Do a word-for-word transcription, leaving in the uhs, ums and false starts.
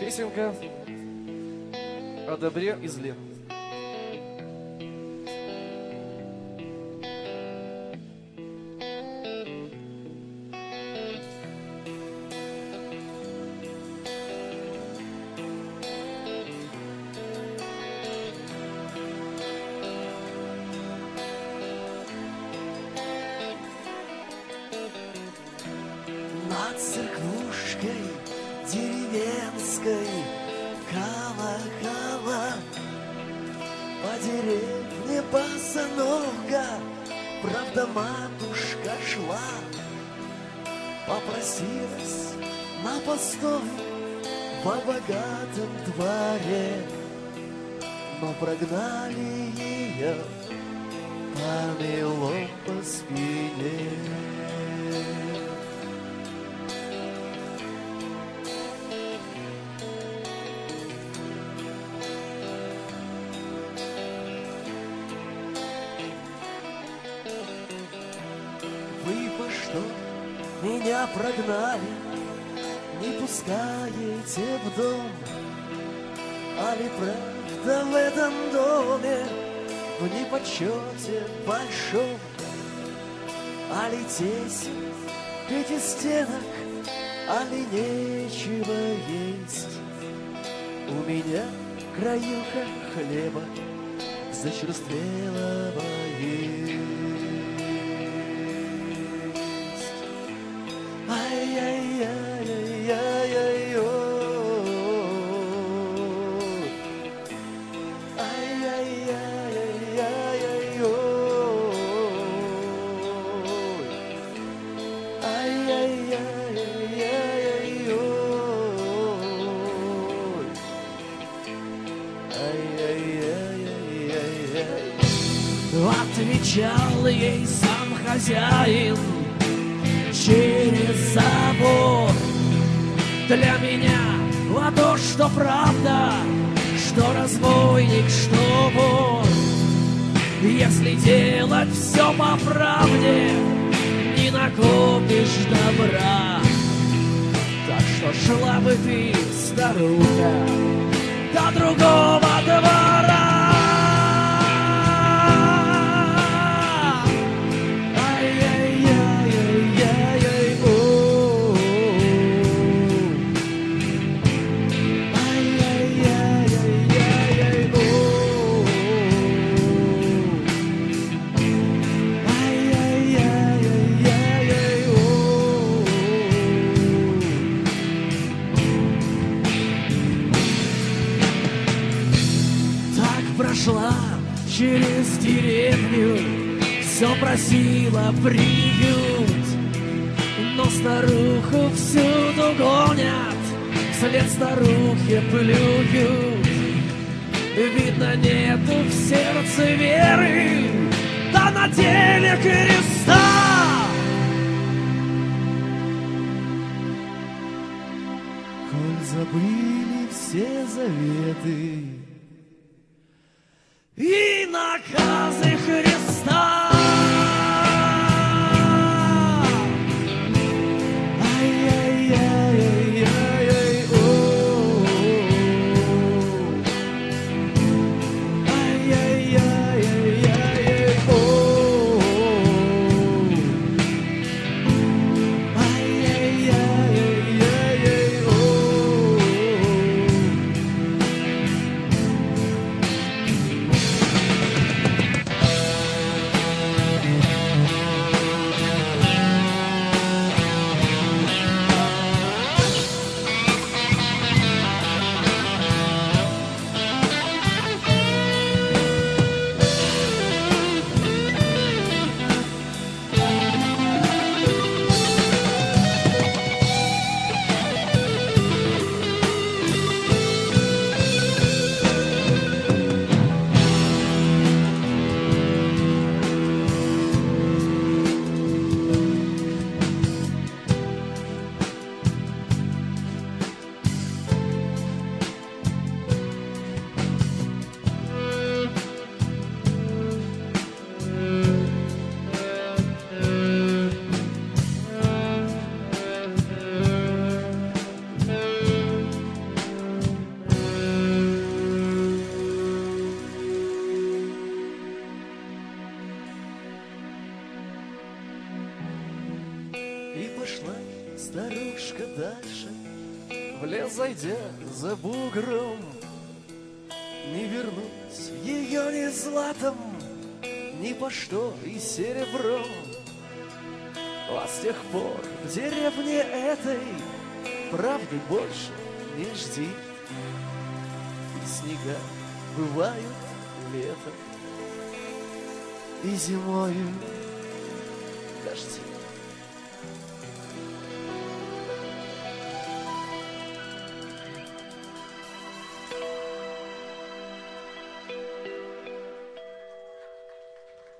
Песенка о добре и зле. Над церквушкой деревенской колокола, по деревне босонога, правда, матушка шла, попросилась на постой во богатом дворе, но прогнали ее помелом по спине. Вы по что меня прогнали, не пускаете в дом? Али правда в этом доме в непочете большом? Али тесен пяти стенок, али нечего есть? У меня краюха хлеба зачерствелого есть. Отвечал ей сам хозяин через забор: для меня а то, что правда, что разбойник, что вор. Если делать все по правде, не накопишь добра. Так что шла бы ты, старуха, до другого двора. Прошла через деревню, все просила приют, но старуху всюду гонят, вслед старухе плюют. Видно, нету в сердце веры, да на теле креста. Коль забыли все заветы и наказы Христа. И пошла старушка дальше, В лес зайдя за бугром, не вернуть ее ни златом, ни по что и серебром. а с тех пор в деревне этой правды больше не жди. И снега бывают летом, и зимою дожди.